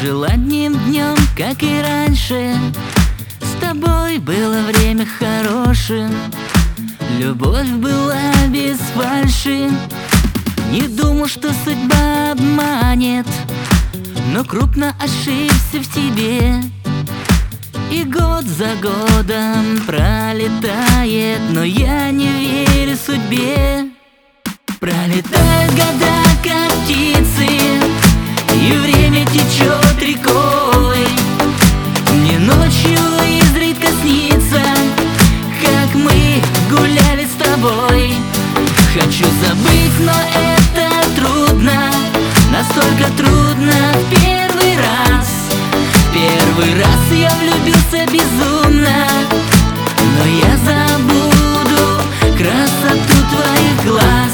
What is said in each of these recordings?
жила одним днем, как и раньше. С тобой было время хорошим, любовь была без фальши. Не думал, что судьба обманет, но крупно ошибся в тебе. И год за годом пролетает, но я не верю судьбе. Пролетают года, как птицы, и время течет рекой. Мне ночью изредка снится, как мы гуляли с тобой. Хочу забыть, но это трудно, настолько трудно в первый раз. В первый раз я влюбился безумно, но я забуду красоту твоих глаз.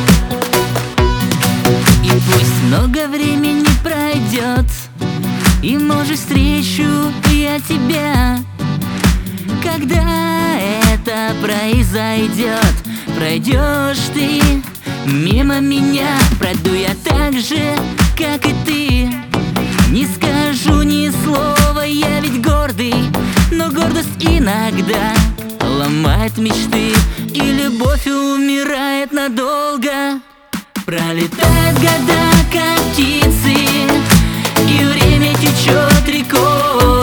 И пусть много времени пройдет, и может встречу я тебя. Когда это произойдет, пройдешь ты мимо меня, пройду я так же, как и ты. Не скажу ни слова, я ведь гордый, но гордость иногда ломает мечты, и любовь умирает надолго. Пролетают года, как птицы, и время течет рекой.